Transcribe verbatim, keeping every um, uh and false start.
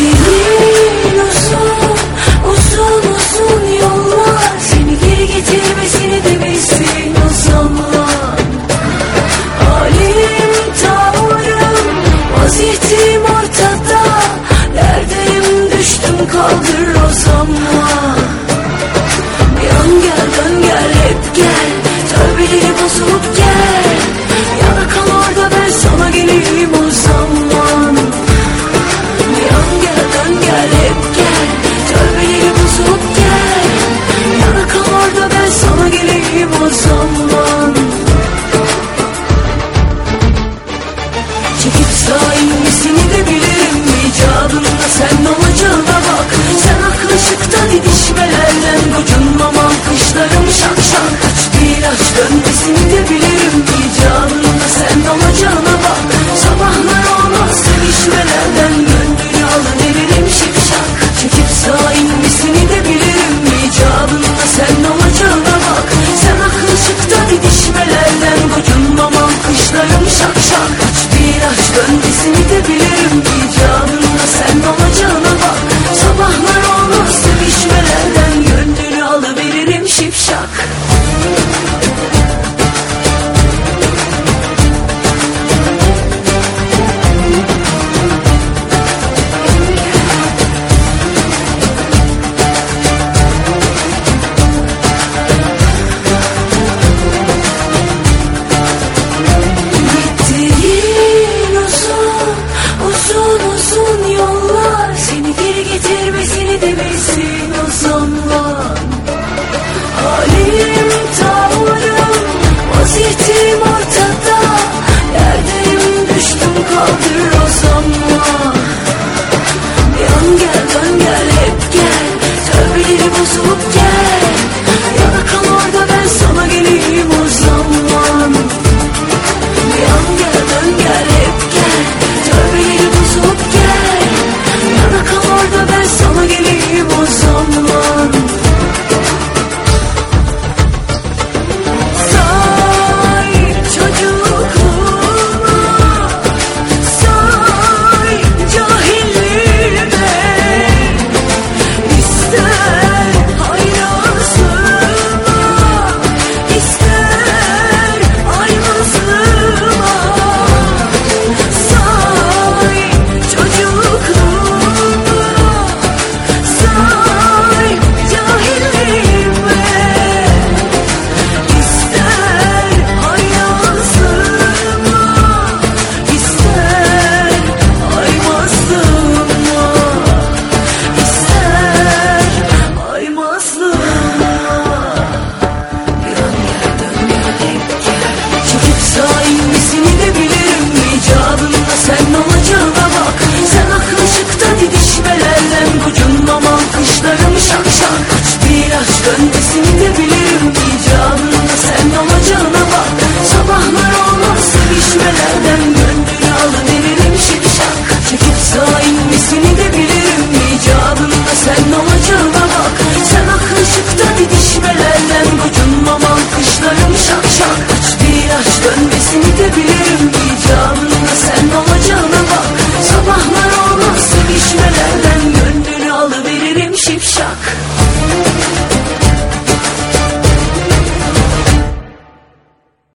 Çektiğin uzun, uzun uzun yollar, seni geri getirmesini de bilsin o zaman. Halim, tavrım, vaziyetim ortada, neredeyim düştüm kaldır o zaman. Yan gel dön gel hep gel, tövbeleri bozulup gel, yana kal orada ben sana geleyim o zaman. Yan gel dön gel hep gel, tövbeleri bozulup gel, yana kal orada ben sana geleyim o zaman. Çekip sağa inmesini de bilirim, icabında sen olacağına bak. Sen aklı ışıkta didişmelerden gocunmam, alkışlarım şak şak. Kaç bir ilaç dönmesini de bilirim, icabında sen olacağına bak. Sabahlar olmaz sevişmelerden, gönlünü alıveririm şipşak. Çekip sağa inmesini de bilirim, icabında sen olacağına bak. Sen aklı ışıkta didişmelerden gocunmam, alkışlarım şak şak. Kaç bir ilaç dönmesini de bilirim, icabında sen olacağına bak. Sabahlar olmaz sevişmelerden, gönlünü alıveririm şipşak. Gittiğin uzun, uzun uzun yollar, seni geri getirmesini de bilsin o zaman. Halim, tavrım, vaziyetim ortada, yerdeyim düştüm kaldır o zaman. Yan gel dön gel hep gel, tövbeleri bozulup gel, yana kal orada ben sana geleyim o zaman. Yan gel dön gel hep gel, tövbeleri bozulup gel, yana kal orada ben sana geleyim o zaman. Say çocukluğuma, say cahilliğime, ister hayrasıma, ister aymazlığıma. Say çocukluğuma, say cahilliğime, İster hayrasıma, ister aymazlığıma, ister aymazlığıma. Yan gel dön gel hep gel, çekip sağa inmesini de bilirim, icabında sen olacağına bak. Sen aklı ışıkta didişmelerden gocunmam, alkışlarım şak şak. Kaç bir ilaç dönmesini de bilirim, icabında sen olacağına bak. Sabahlar olmaz sevişmelerden, gönlünü alıveririm şipşak. Çekip sağa inmesini de bilirim, icabında sen olacağına bak. Sen aklı ışıkta didişmelerden gocunmam, alkışlarım şak şak. Kaç bir ilaç dönmesini de bilirim, icabında sen olacağına bak. Sabahlar olmaz sevişmelerden, gönlünü alıveririm şipşak.